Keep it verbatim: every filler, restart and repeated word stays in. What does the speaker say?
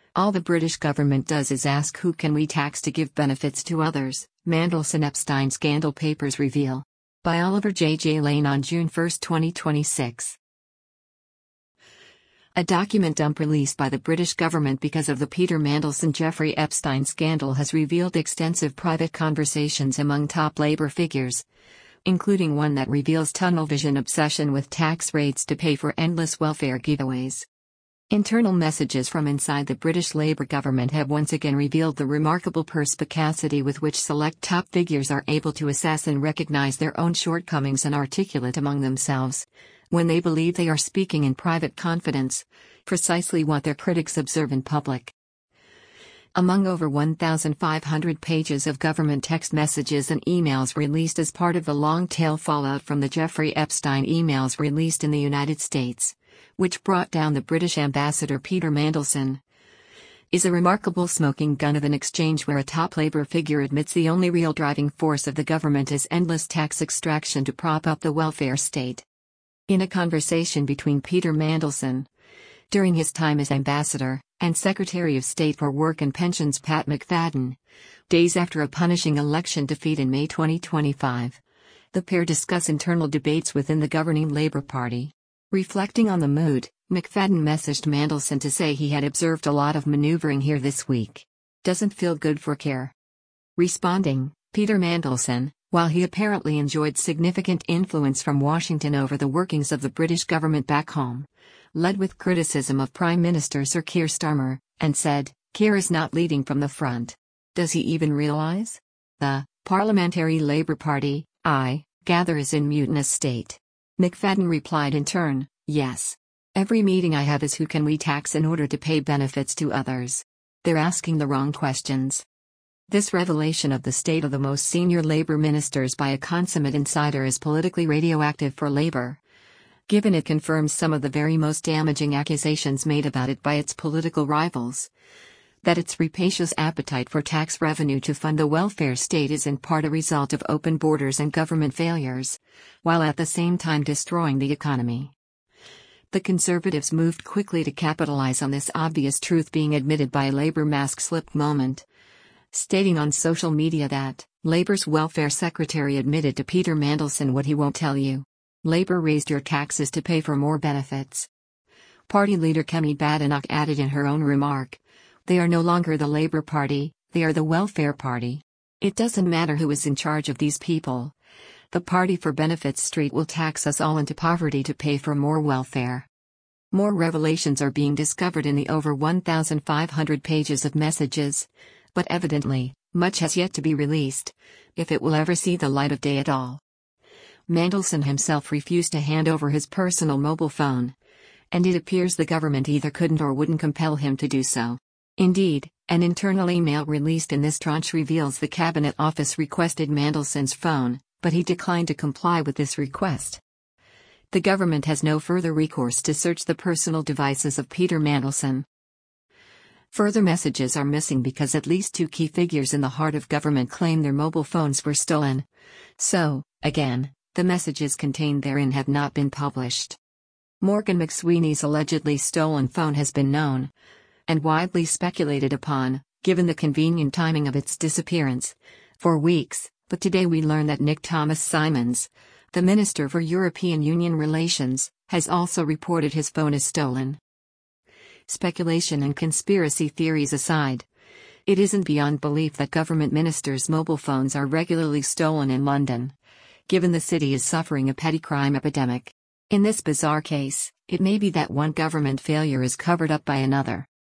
All the British government does is ask who can we tax to give benefits to others, Mandelson Epstein scandal papers reveal. By Oliver J. J. Lane on June first, twenty twenty-six. A document dump released by the British government because of the Peter Mandelson Jeffrey Epstein scandal has revealed extensive private conversations among top Labour figures, including one that reveals tunnel vision obsession with tax rates to pay for endless welfare giveaways. Internal messages from inside the British Labour government have once again revealed the remarkable perspicacity with which select top figures are able to assess and recognise their own shortcomings and articulate among themselves, when they believe they are speaking in private confidence, precisely what their critics observe in public. Among over one thousand five hundred pages of government text messages and emails released as part of the long-tail fallout from the Jeffrey Epstein emails released in the United States, which brought down the British ambassador Peter Mandelson, is a remarkable smoking gun of an exchange where a top Labour figure admits the only real driving force of the government is endless tax extraction to prop up the welfare state. In a conversation between Peter Mandelson, during his time as ambassador, and Secretary of State for Work and Pensions Pat McFadden, days after a punishing election defeat in May twenty twenty-five, the pair discuss internal debates within the governing Labour Party. Reflecting on the mood, McFadden messaged Mandelson to say he had observed a lot of maneuvering here this week. Doesn't feel good for care. Responding, Peter Mandelson, while he apparently enjoyed significant influence from Washington over the workings of the British government back home, led with criticism of Prime Minister Sir Keir Starmer, and said, "Keir is not leading from the front. Does he even realise? The Parliamentary Labour Party, I gather, is in mutinous state." McFadden replied in turn, "Yes. Every meeting I have is who can we tax in order to pay benefits to others. They're asking the wrong questions." This revelation of the state of the most senior Labour ministers by a consummate insider is politically radioactive for Labour, given it confirms some of the very most damaging accusations made about it by its political rivals. That its rapacious appetite for tax revenue to fund the welfare state is in part a result of open borders and government failures, while at the same time destroying the economy. The Conservatives moved quickly to capitalise on this obvious truth being admitted by a Labour mask-slip moment, stating on social media that Labour's welfare secretary admitted to Peter Mandelson what he won't tell you. Labour raised your taxes to pay for more benefits. Party leader Kemi Badenoch added in her own remark, "They are no longer the Labour Party, they are the Welfare Party. It doesn't matter who is in charge of these people. The Party for Benefits Street will tax us all into poverty to pay for more welfare." More revelations are being discovered in the over one thousand five hundred pages of messages, but evidently, much has yet to be released, if it will ever see the light of day at all. Mandelson himself refused to hand over his personal mobile phone, and it appears the government either couldn't or wouldn't compel him to do so. Indeed, an internal email released in this tranche reveals the Cabinet Office requested Mandelson's phone, but he declined to comply with this request. The government has no further recourse to search the personal devices of Peter Mandelson. Further messages are missing because at least two key figures in the heart of government claim their mobile phones were stolen. So, again, the messages contained therein have not been published. Morgan McSweeney's allegedly stolen phone has been known and widely speculated upon, given the convenient timing of its disappearance, for weeks, but today we learn that Nick Thomas-Symonds, the Minister for European Union Relations, has also reported his phone is stolen. Speculation and conspiracy theories aside, it isn't beyond belief that government ministers' mobile phones are regularly stolen in London, given the city is suffering a petty crime epidemic. In this bizarre case, it may be that one government failure is covered up by another.